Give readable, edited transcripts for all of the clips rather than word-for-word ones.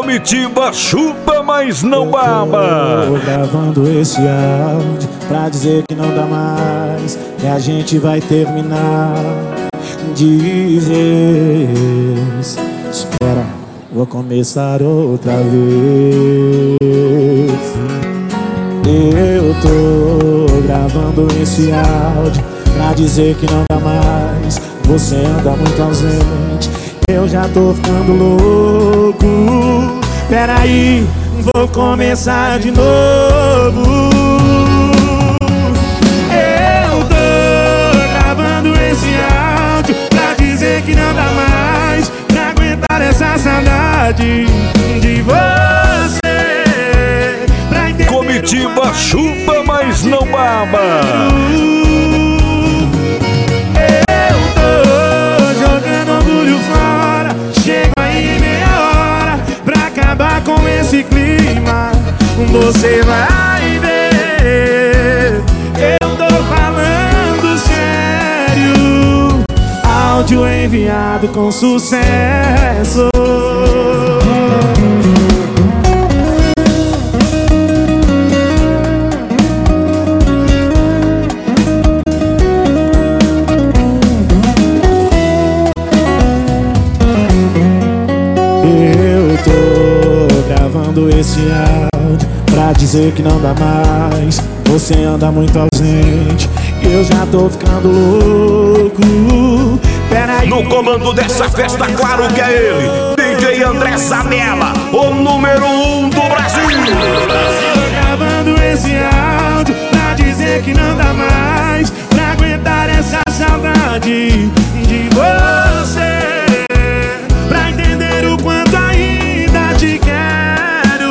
Comitiva chupa, mas não baba. Tô gravando esse áudio pra dizer que não dá mais, que a gente vai terminar de vez. Espera, vou começar outra vez. Eu tô gravando esse áudio pra dizer que não dá mais, você anda muito ausente, eu já tô ficando louco. Peraí, vou começar de novo. Eu tô gravando esse áudio pra dizer que não dá mais pra aguentar essa saudade de você. Pra entender Comitiva chupa, mas não baba. Eu tô jogando orgulho fora, chego aí em meia hora pra acabar com esse clima. Você vai ver, eu tô falando sério. Áudio enviado com sucesso. Eu tô gravando esse áudio pra dizer que não dá mais, você anda muito ausente, eu já tô ficando louco. Peraí, No comando dessa festa, claro que é ele, DJ André Zanella, o número 1 do Brasil. tô gravando esse áudio pra dizer que não dá mais pra aguentar essa saudade de você. Pra entender o quanto ainda te quero.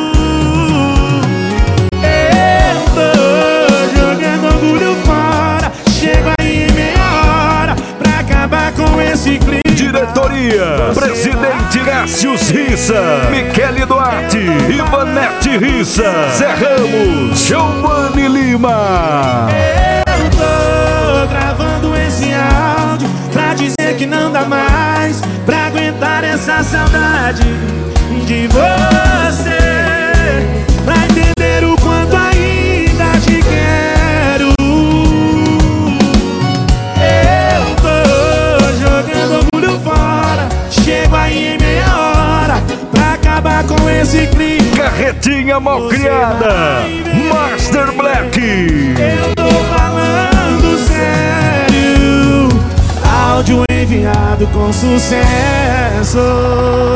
Eu tô jogando orgulho fora, chego aí em meia hora pra acabar com esse clima. Diretoria, Presidente Cássius Rissa, Michele Duarte, Ivanete Rissa, Zé Ramos, Giovanni Lima. Eu tô gravando esse áudio pra dizer que não dá mais pra aguentar essa saudade de você. Pra entender o quanto ainda te quero. Eu tô jogando orgulho fora, chego aí em meia hora pra acabar com esse clima. Carretinha Malcriada, Master Black. Eu tô falando sério. Áudio enviado com sucesso.